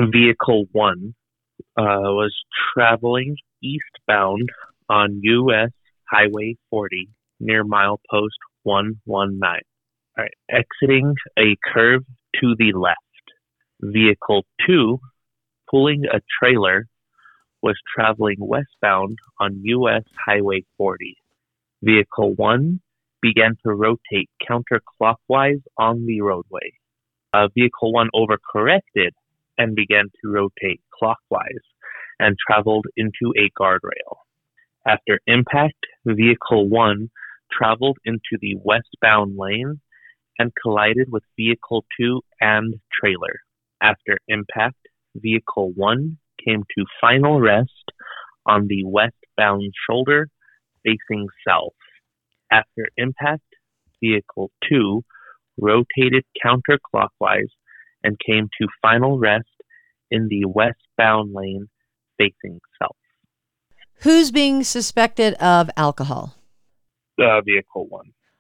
Vehicle 1 was traveling eastbound on U.S. Highway 40 near milepost 119. All right, exiting a curve to the left. Vehicle 2, pulling a trailer, was traveling westbound on U.S. Highway 40. Vehicle 1 began to rotate counterclockwise on the roadway. Vehicle 1 overcorrected and began to rotate clockwise and traveled into a guardrail. After impact, Vehicle 1 traveled into the westbound lane and collided with Vehicle 2 and trailer. After impact, Vehicle 1 came to final rest on the westbound shoulder facing south. After impact, Vehicle 2 rotated counterclockwise and came to final rest in the westbound lane facing south. Who's being suspected of alcohol? Vehicle 1.